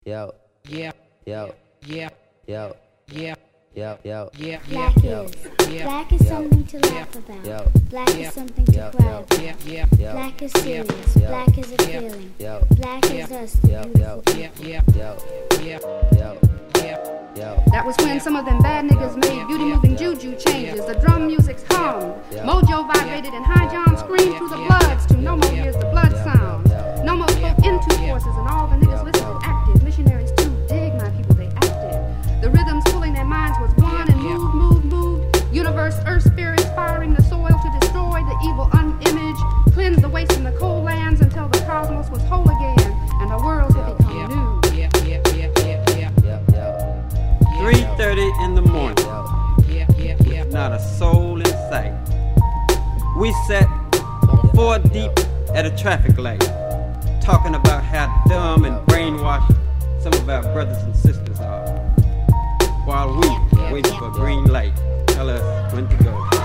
Yo. Yeah. Yo. Yeah. Yo. Yeah. Yo. Yo. Yeah. Black is. Black is something to laugh about. Black is something to cry about. Black is serious. Black is a feeling. Black is us, the beautiful. That was when some of them bad niggas made beauty-moving juju changes. The drum music's hummed, mojo vibrated, and high John screamed through the bloods to no more hears the blood sound. No more spoke into forces, and all the niggas listened active. Missionaries too dig my people, they acted. The rhythms pulling their minds was one and moved. Universe, earth spirits firing the soil to destroy the evil unimage, cleanse the waste in the cold lands until the cosmos was whole again, and our worlds had become new. 3:30 in the morning, with not a soul in sight. We sat 4 deep at a traffic light, talking about how dumb and brainwashed some of our brothers and sisters are, while we waited for green light, tell us when to go.